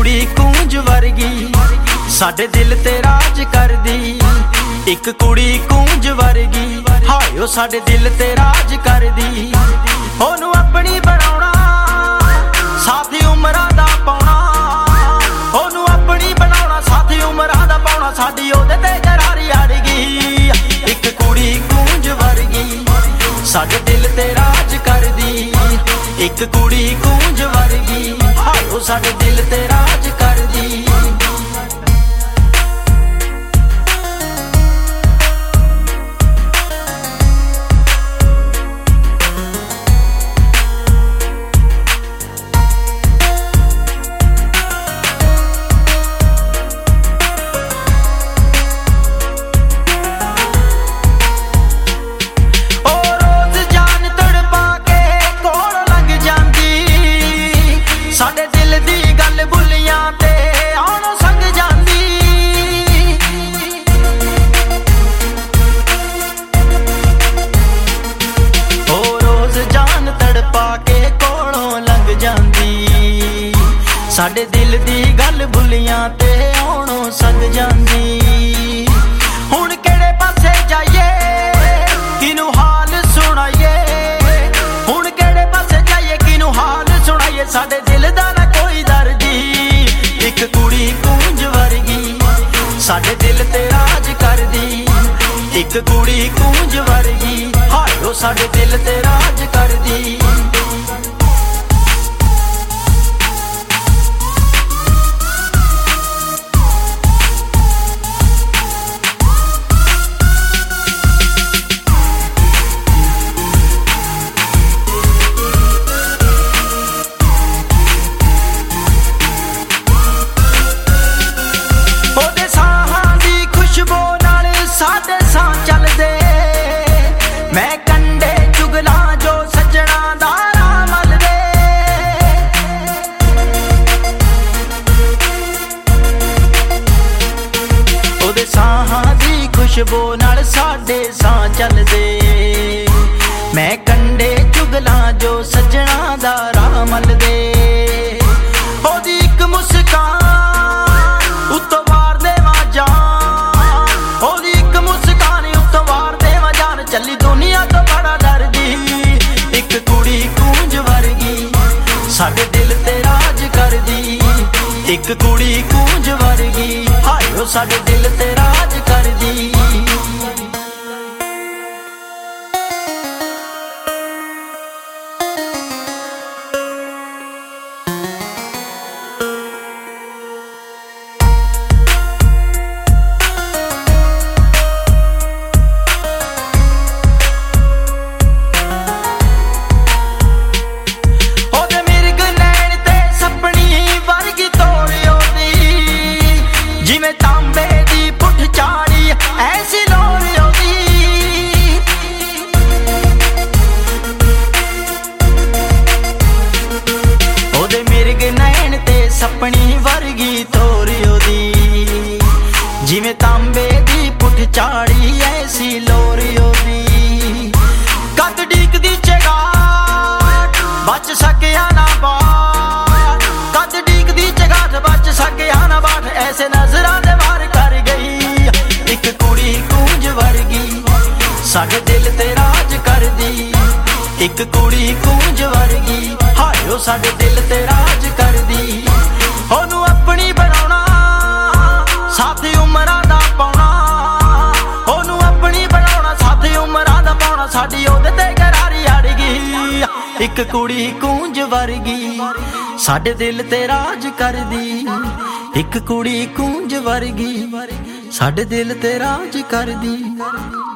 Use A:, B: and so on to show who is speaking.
A: ਕੁੜੀ ਕੂੰਜ ਵਰਗੀ ਸਾਡੇ ਦਿਲ ਤੇ ਰਾਜ ਕਰਦੀ। ਇੱਕ ਕੁੜੀ ਕੂੰਜ ਵਰਗੀ ਹਾਏ ਓ ਸਾਡੇ ਦਿਲ ਤੇ ਰਾਜ ਕਰਦੀ। ਉਹਨੂੰ ਆਪਣੀ ਬਣਾਉਣਾ ਸਾਥੀ ਉਮਰਾਂ ਦਾ ਪਾਉਣਾ, ਉਹਨੂੰ ਆਪਣੀ ਬਣਾਉਣਾ ਸਾਥੀ ਉਮਰਾਂ ਦਾ ਪਾਉਣਾ, ਸਾਡੀ ਉਹਦੇ ਤੇ ਕਰਾਰੀ ਅੜ ਗਈ। ਇੱਕ ਕੁੜੀ ਕੂੰਜ ਵਰਗੀ ਸਾਡੇ ਦਿਲ ਤੇ ਰਾਜ ਕਰਦੀ। ਇੱਕ ਕੁੜੀ ਕੂੰਜ ਵਰਗੀ ਹਾਏ ਓ ਸਾਡੇ ਦਿਲ ਤੇ ਰਾਜ ਕਰਦੀ। ਸਾਡੇ ਦਿਲ ਦੀ ਗੱਲ ਬੁੱਲੀਆਂ ਤੇ ਆਉਣੋਂ ਸੰਗ ਜਾਂਦੀ। ਉਹ ਰੋਜ਼ ਜਾਨ ਤੜਪਾ ਕੇ ਕੋਲੋਂ ਲੰਘ ਜਾਂਦੀ। ਸਾਡੇ ਦਿਲ ਦੀ ਗੱਲ ਬੁੱਲੀਆਂ ਤੇ ਆਉਣੋਂ ਸੰਗ ਜਾਂਦੀ। ਹੁਣ ਕਿਹੜੇ ਪਾਸੇ ਜਾਈਏ ਕਿਨੂੰ ਹਾਲ ਸੁਣਾਈਏ, ਹੁਣ ਕਿਹੜੇ ਪਾਸੇ ਜਾਈਏ ਕਿਨੂੰ ਹਾਲ ਸੁਣਾਈਏ, ਸਾਡੇ ਦਿਲ ਦਾ ਨਾ ਕੋਈ ਦਰਦੀ। ਇੱਕ ਕੁੜੀ ਕੂੰਜ ਵਰਗੀ ਸਾਡੇ ਦਿਲ ਤੇ ਰਾਜ ਕਰਦੀ। ਇੱਕ ਕੁੜੀ ਕੂੰਜ ਵਰਗੀ ਹਾਏ ਓ ਸਾਡੇ ਦਿਲ ਤੇ ਰਾਜ ਕਰਦੀ। ਸਾਡੇ ਸਾਹ ਚੱਲਦੇ ਮੈਂ ਕੰਡੇ ਚੁਗਲਾਂ ਜੋ ਸੱਜਣਾ ਦਾ ਰਾਹ ਮਲਦੇ। ਉਹਦੇ ਸਾਹਾਂ ਦੀ ਖੁਸ਼ਬੂ ਨਾਲ ਸਾਡੇ ਸਾਹ ਚੱਲਦੇ। ਮੈਂ ਕੰਡੇ ਚੁਗਲਾਂ ਜੋ ਸੱਜਣਾ ਦਾ ਰਾਹ ਮਲਦੇ। ਉਹਦੀ ਇੱਕ ਮੁਸਕਾਨ ਉੱਤੋਂ ਵਾਰ ਦੇਵਾਂ ਜਾਨ, ਉਹਦੀ ਇੱਕ ਮੁਸਕਾਨ ਉੱਤੋਂ ਵਾਰ ਦੇਵਾਂ ਜਾਨ, ਚੱਲੀ ਦੁਨੀਆ ਤੋਂ ਬੜਾ ਡਰਦੀ। ਇੱਕ ਕੁੜੀ ਕੂੰਜ ਵਰਗੀ ਸਾਡੇ ਦਿਲ ਤੇ ਰਾਜ ਕਰਦੀ। ਇੱਕ ਕੁੜੀ ਕੂੰਜ ਵਰਗੀ ਹਾਏ ਓ ਸਾਡੇ ਦਿਲ ਤੇ ਰਾਜ ਕਰਦੀ। ਜਿਵੇਂ ਤਾਂਬੇ ਦੀ ਪੁੱਠ ਚਾੜੀ ਐਸੀ ਲੋਰ ਉਹਦੀ। ਉਹਦੇ ਮਿਰਗ ਨੈਣ ਤੇ ਸੱਪਣੀ ਵਰਗੀ ਤੋਰ ਉਹਦੀ। ਜਿਵੇਂ ਤਾਂਬੇ ਦੀ ਪੁੱਠ ਚਾੜੀ ਐਸੀ ਲੋਰ ਉਹਦੀ। ਕੱਦ ਡੀਕਦੀ ਚਗਾਟ ਬਚ ਸਕਿਆ ਨਾ ਬਾਟ, ਕੱਦ ਡੀਕਦੀ ਚਗਾਟ ਬਚ ਸਕਿਆ ਨਾ ਬਾਟ, ਐਸੇ ਨਜ਼ਰਾਂ ਦੇ ਵਾਰ ਕਰ ਗਈ। ਇੱਕ ਕੁੜੀ ਕੂੰਜ ਵਰਗੀ ਸਾਡੇ ਦਿਲ ਤੇ ਰਾਜ ਕਰਦੀ। ਇੱਕ ਕੁੜੀ ਕੂੰਜ ਵਰਗੀ ਹਾਏ ਓ ਸਾਡੇ ਦਿਲ ਤੇ ਰਾਜ ਕਰਦੀ। ਉਹਨੂੰ ਆਪਣੀ ਬਣਾਉਣਾ ਸਾਥੀ ਉਮਰਾਂ ਦਾ ਪਾਉਣਾ, ਉਹਨੂੰ ਆਪਣੀ ਬਣਾਉਣਾ ਸਾਥੀ ਉਮਰਾਂ ਦਾ ਪਾਉਣਾ, ਸਾਡੀ ਉਹਦੇ ਤੇ ਕਰਾਰੀ ਅੜ ਗਈ। ਇੱਕ ਕੁੜੀ ਕੂੰਜ ਵਰਗੀ ਸਾਡੇ ਦਿਲ ਤੇ ਰਾਜ ਕਰਦੀ। ਇੱਕ ਕੁੜੀ ਕੂੰਜ ਵਰਗੀ ਸਾਡੇ ਦਿਲ ਤੇ ਰਾਜ ਕਰਦੀ।